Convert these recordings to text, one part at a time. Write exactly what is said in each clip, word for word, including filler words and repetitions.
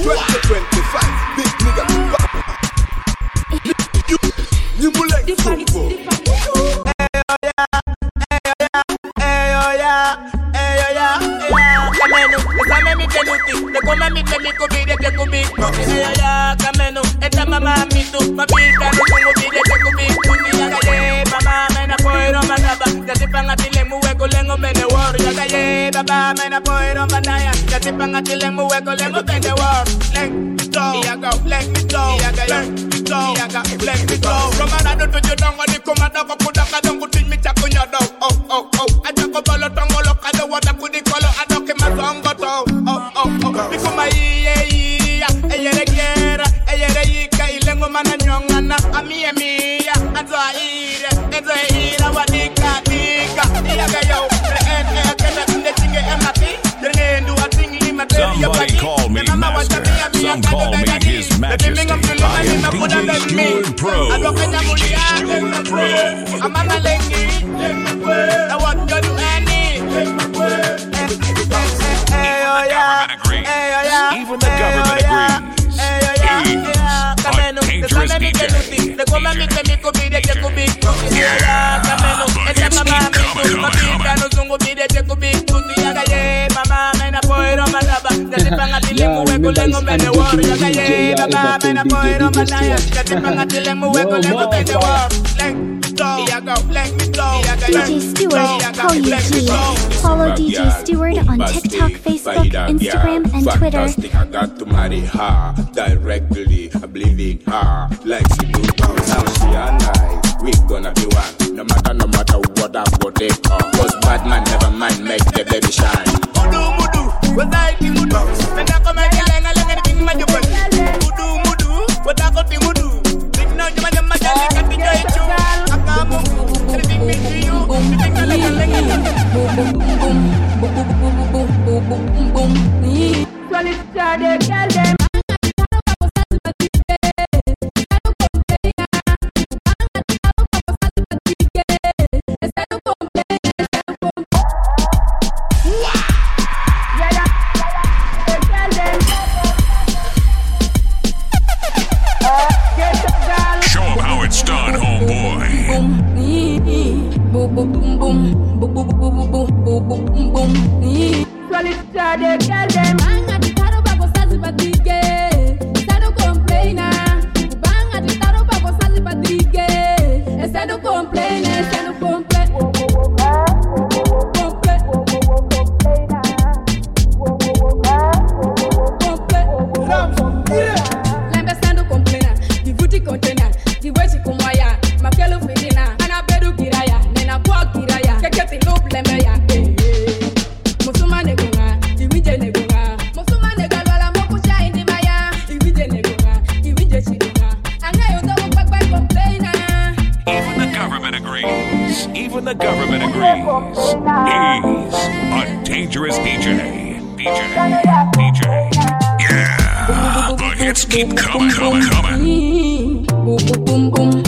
twenty twenty-five, big nigga. You, you, you like football. Baba, man, I put on Bandaya. That's it, I'm till I'm awake, let me bend the world. Let me go, let me go, let me go, let me go. From another to you, don't want to come out of a good up, I don't go to me, tap on your dog. Oh, oh, oh. I don't go to the tongue, look at the water, put the color, I don't get my song, but oh, oh, oh, oh. Because my yeah, yeah, yeah, yeah, yeah, yeah, Ilengo mana nyongana, ami ami ya, anzo aire, anzo aire, wadika dika, iyaga yo, en en kena tunde tinge emati, denge ndu atingi lima teri ya bagi. Somebody call me master, some call me his majesty. I am D J Stewart Pro. D J Stewart Pro. Amama lengi, I want to do any. Even the government agrees. He's a dangerous D J. Yeah, but it's keep coming, coming, coming. Yeah, remember it's undefeated D J ever been D J D J Stewart. D J Stewart, call you G. Follow D J Stewart on TikTok, Facebook, Instagram, and Twitter. I got to marry her directly. I believe in her like she do. Now she and I, we gonna be one. No matter, no matter what I go take on. Cause bad man never mind, make the baby shine. Mudu mudu, what I do mudu. When I come and yell and I let anything my job. Mudu mudu, what I go to mudu. Think now you my my jelly got the joy too. I can't move, everything means to you. You think I like a leg. Boom boom boom boom boom boom boom boom boom. So let's start it, tell them. Keep coming, coming, coming. Boom, boom, boom, boom.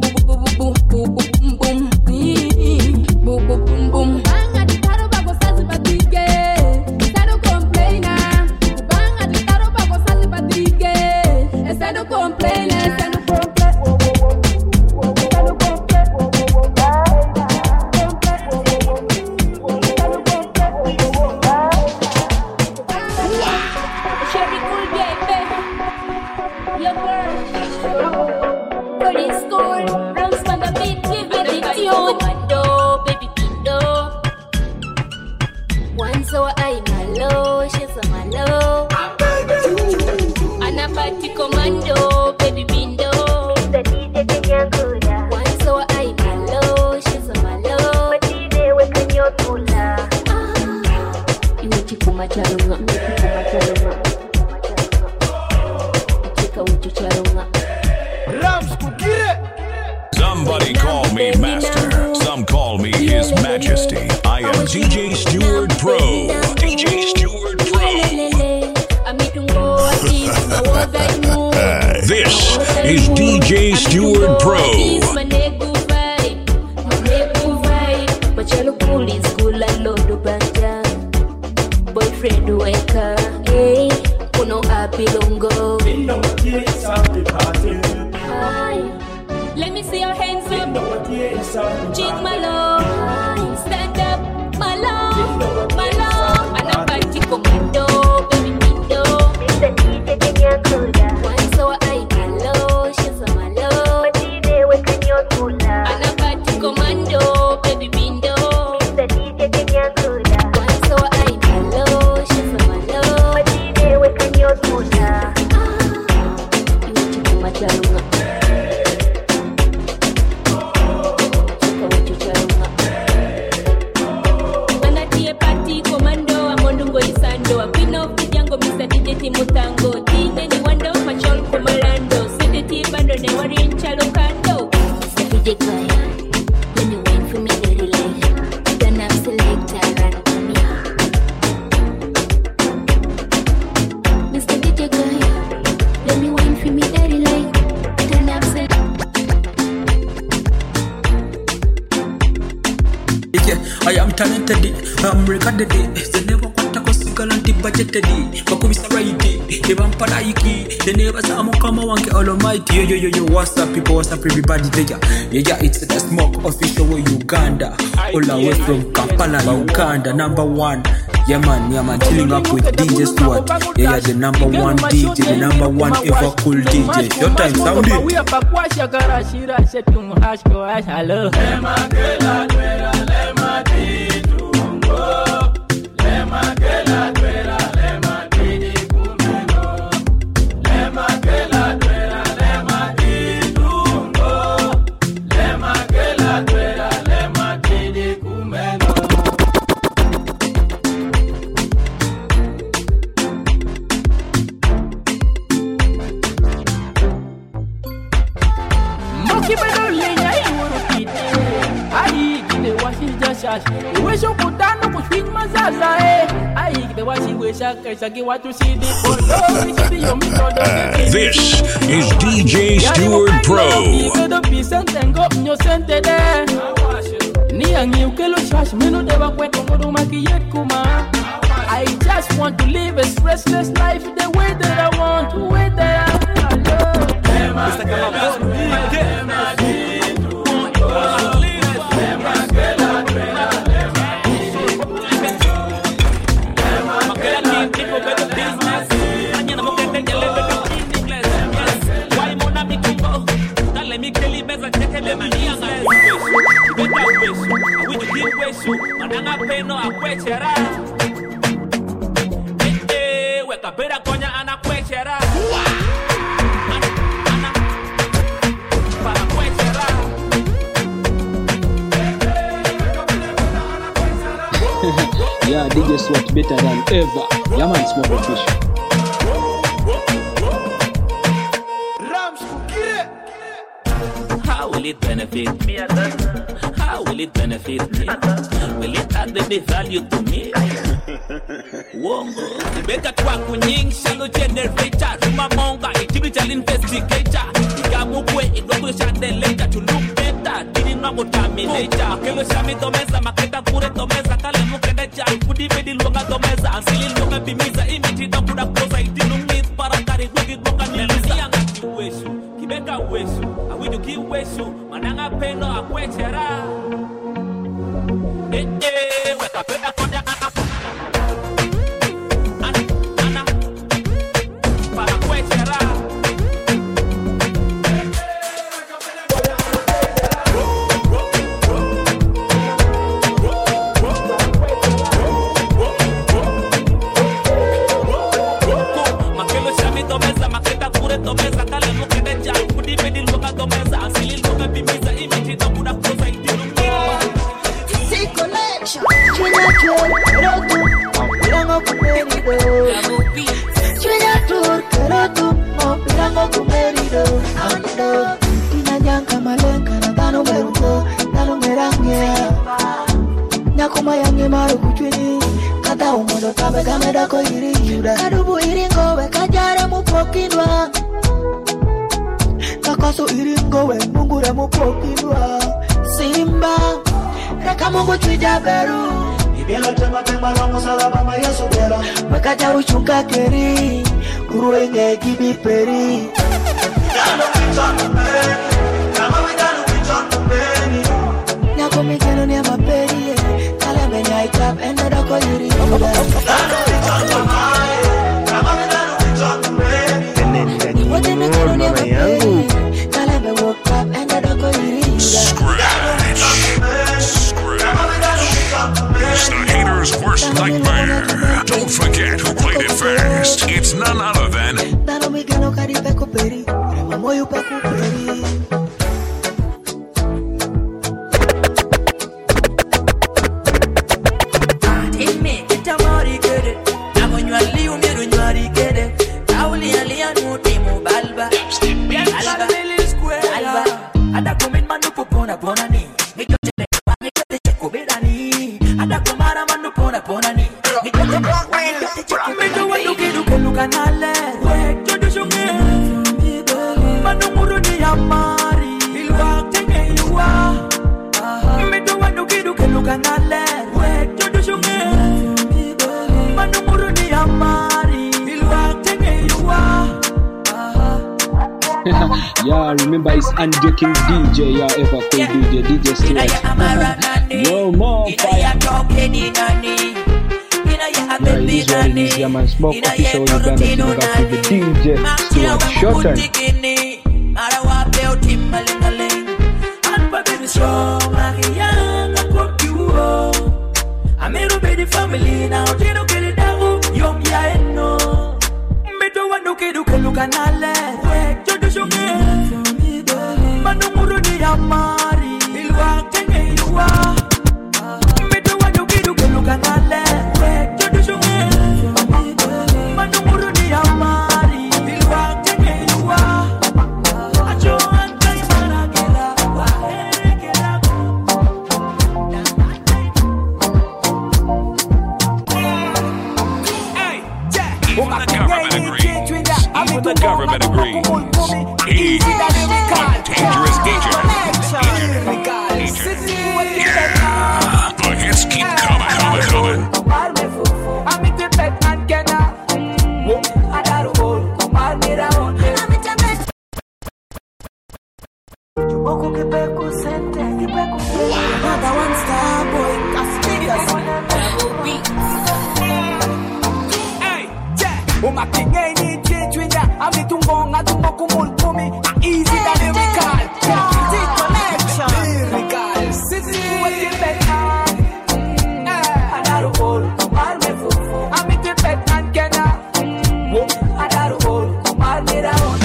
Somebody call me master, some call me his majesty. I am D J Stewart Pro. D J Stewart Pro. This is D J Stewart Pro. Boyfriend weka, hey, kuno happy lungo. You know what is happy party. Let me see your hands up. You know what is happy Jig my love. Stand up, my love, my love. And I'm party commando, baby Mindo. Mister D J Kenya Kuda. One so I hello, she's a my love. D J Wekanyo Kula. And I'm party commando, baby Mindo. Mister D J Kenya Kuda. One so I hello, she's a my love. D J Wekanyo Kula. You want to come at your Mutango, Tine ni wando, machol kumalando. Sende tibando, ne wari nchalo kando. Safide kwaya, when you wait for me, dirty like. Then I'm selector, run for me. Mister D J kwaya, let me wait for me, dirty like. Then I'm selector. I am talented, I'm regarded. They never want to go single budgeted. Bakubisa right, they want palaiki. They never saw Mokama Wanke Almighty. Yo yo yo yo, what's up, people? What's up, everybody? Yeah, yeah, yeah. It's the Smoke official way Uganda, all the way from Kampala, Uganda, number one. Yeah man, yeah man, chilling up with D J Stuart. Yeah, yeah, the number one D J, the number one ever cool D J. Your time, sound it. We are Pakwasha Karashira, Setum Hashko, hello. This is D J Stuart Pro. I just want to live a stressless life the way that I want, the way that I love. Mananga peno akwechera. Eh, weka pera konya anakwechera. Ana ana para kwechera. Yeah, D J Swat better than ever. Yeah man, Smoke official. How will it benefit me? How will it benefit me? Will it add any value to me? Wongo. Beka kwa kunying shalo generator. Ruma monga, individual investigator. Ikamukwe, idwago shande later to look better. Dini na mutaminator. Kelo shami domeza, maketa kure domeza. Kale mukende jai, kudi bedi luanga domeza. Ansili luanga bimiza, imiti na kuda kosa. Itinu mit parakari, wigi boka nilisa. Yangati weshu, kibeka weshu. Awidu ki weshu, mananga peno akwechera. Eh eh, weka pena konya ana. Ana, ana. Para kwechera. Makelo shami domeza, maketa kure domeza. Kale mukende jai, kudi bedi luanga domeza. Ansili luanga bimiza, imiti na kuda kosa. Itinu Kakaso iringo we mungura mupokidwa Simba Raka mungu tuija beru Ibielo tema tema longo salaba ma yesu bela Wakaja uchunga keri Uruenge gibi peri. Dano wichon peri. Kama we dano wichon peri. Nyako mikeno ni ama peri. Kala menya itap enda doko yiri. Dano wichon peri. Kama we dano wichon peri. Kenenda ni mama yangu. Kala me woke up enda doko yiri. It's the haters' worst nightmare. Don't forget who played it first. It's none other than Dano mikeno kari peko peri. Rema moyo peko peri. Yeah, remember it's unjoking D J, yeah, ever cool D J, D J Stuart. Yo, more fire. Yeah, it is what it is, yeah, man. Smoke official Uganda team back with the D J Stuart. Short time. I'm in the family now, they don't get it down. Young, yeah, no. Me don't want to get look at Nale. Manumuru ni amari, ilwa tenge yuwa. Meto wa yukidu keluka nale, jodo shunge. Manumuru ni amari, ilwa tenge yuwa. Acho ankai maragela, wa erekela. Hey, Jack. even the government agrees. Even the government agrees. He's a dangerous D J. Yeah, the hits keep coming, coming, coming. Another one star boy, Castigas. Hey, Jack. Oh, my king ain't need change when I'm the wrong. I don't know who for me. Easy than lyrical. Easy connection. Lyrical. Sissy, what you bet on? I got a hole. I'm a bet on Kenna. I got a hole. I'm a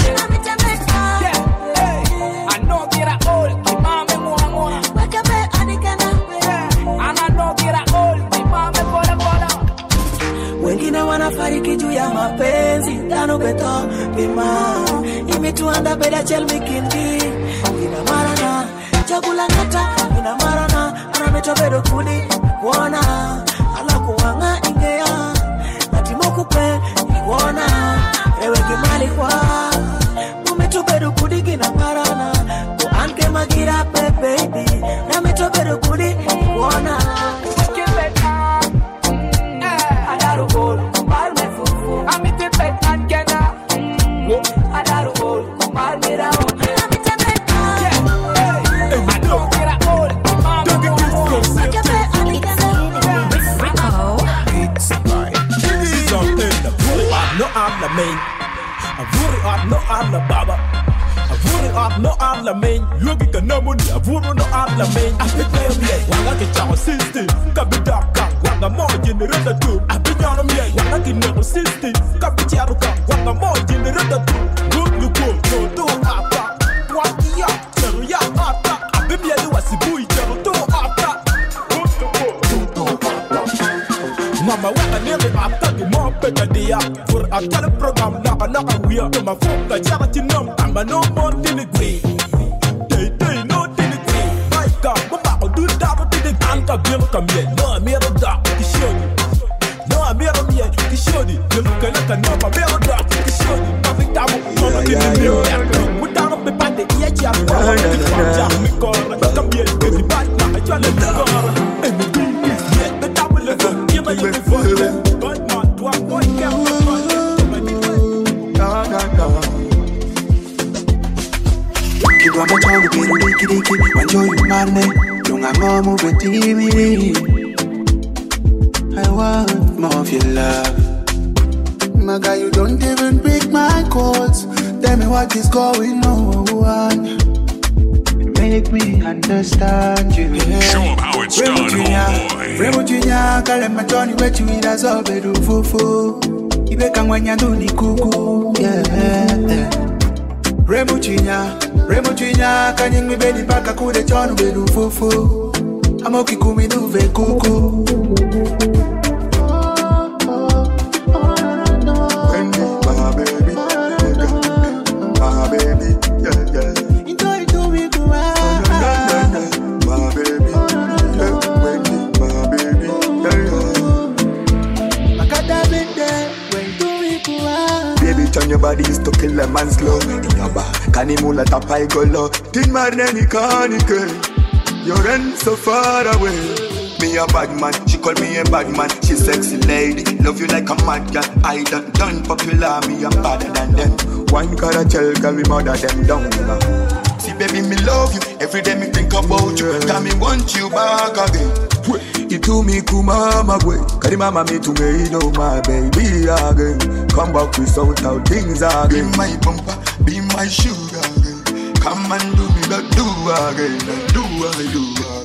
I know get a hole. Mama, mama. Wake up, Anikana. And I know get a hole. Mama, bola, bola. Wengine wanafariki juu ya mapenzi. Tano beto, bima. Imetuanda beda chel mikindi. Ina marana, chakula ngata. Ina marana, anameto bedo kudi. Kuona, ala kuwanga ingea. Natimoku pe, iguona. Ewe kimali kwa. Umeto bedo kudi gina marana. Kuanke magira pe baby. Nameto bedo kudi. Kuona. No, I'm the main. I worry up, no, I'm the baba. I worry up, no, I'm the main. Look at the number, I worry, no, I'm the main. I can tell me, I like a child system. Come dark, one more generator two. I've been on me, I like a number system. Come to Jaruka, one more generator two. Good, you go, no, do after. One year, tell ya after. I've been here, you was a boy, tell do after. Mama, what I never after the more better day for a teleprogram. Naka naka we are to my phone. The charity number, I'm a no more delivery. They they no delivery. My God, Mama, I'll do that to the anchor bill come here. No, I'm here to dark to show you. No, I'm here to me to show you. You look like a number, I'm here to dark to show you. Nothing down, no, in the mirror. Without a party, yeah, yeah, come here, get the back. Now I try to go. And the beat is yet the double level. Give me the phone. God, not one boy, can't Chegou a machão do quero diki diki. Manjo you marne, lunga momu betimi. I want more of your love. My guy, you don't even pick my calls. Tell me what is going on. Make me understand you. Show them how it's done, homeboy. Remo Junior, kale machoni wetu ila zobe du fufu. Ibeka mwanya nduni kuku. Yeah. Remo Junior, Remo Junior, kanyingi bedi paka kude chonu bedu fufu. Amoki kumi duve kuku. Your body is to kill a man slow. In your back, Kanimula tapai golo. Tin marneni kanike. You run so far away. Me a bad man, she call me a bad man. She sexy lady, love you like a mad girl. I done done popular, me I'm better than them. One gotta tell, girl, we mother them down. See baby, me love you. Every day me think about you. Tell me want you back again. It to me kumama boy. Kari mama me to me, know my baby again. Come back with out how things are again. Be my bumper, be my sugar again. Come and do me that do again. Do I do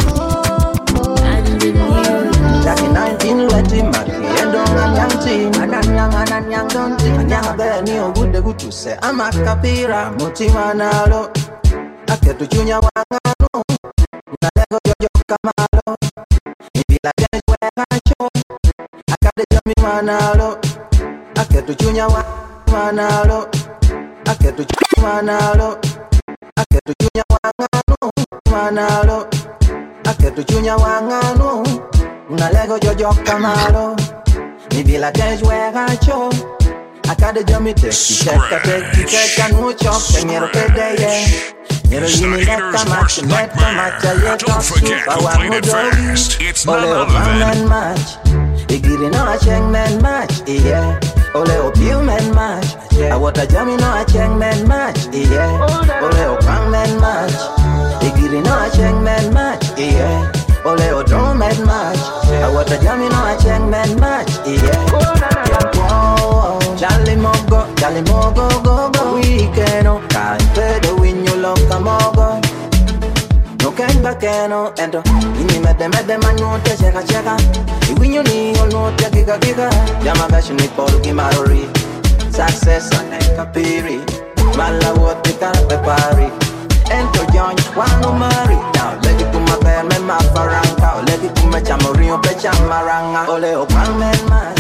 Jackie nineteen letty mat, and don't young team, and I'm young and I'm young don't think, and young bear me or good the good to say. I'm a capira, Motimanalo. I get to junior one. Nalego yo kamalo. Maybe like that is where I show. I got the jummy manalo. I get to junior one manalo. I get to junior manalo. I get to junior one manalo. I get to junior one Nalego yo kamalo. Maybe like that is where I show. I got the jummy take. Check the take, check and no chop. Can you get there? It's the haters worst nightmare. Don't forget who played it fast. It's none other than match. They getting on a check man match. Yeah. Ole opium man match. I want a jammy no a check man match. Yeah. Ole opang man match. They getting on a check man match. Yeah. Ole o drum man match. I want a jammy no a check man match. Yeah. Charlie Mogo, Charlie Mogo, go go weekend. Can't pay the win you love Kamogo. No can back no endo. Ini me de me de manu te cheka cheka. I win you ni all no te giga giga. Yamaga shini polu ki marori. Success and kapiri. Mala what te ka pe pari. Ento yon wanu mari. Now let it to my bear me ma faranga. Let it to my chamori o pe chamaranga. Ole o pan men match.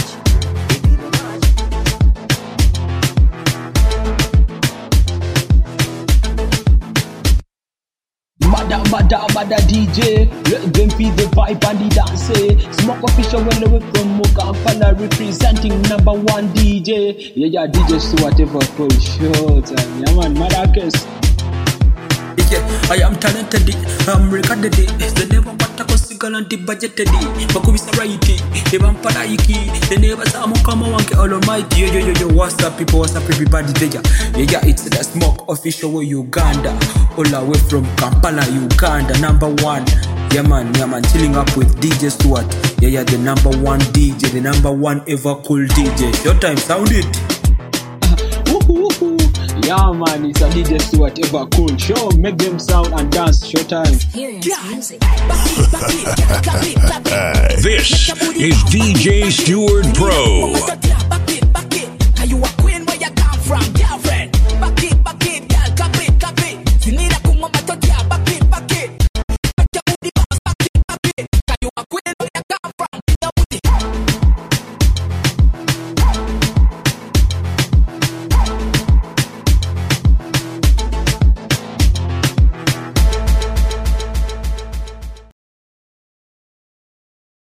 Mada, mada, mada D J. Let them feel the vibe and the dance. Smoke official when they were from Kampala representing number one D J. Yeah, yeah, D J so whatever for sure time. Yeah, man, Maracas. Yeah, I am talented. I'm recorded. The never want to go single and budgeted. Bakubisa righty. The vampire iki. The never saw come on all almighty. Yo, yo, yo, yo, what's up, people? What's up, everybody? There. Yeah, yeah, it's the Smoke official way Uganda. All the way from Kampala, Uganda, number one. Yeah, man, yeah, man, chilling up with D J Stuart. Yeah, yeah, the number one D J, the number one ever cool D J. Your time, sound it. Yeah, man, it's a D J Stuart ever cool. Show, make them sound and dance. Showtime. This is D J Stuart Pro.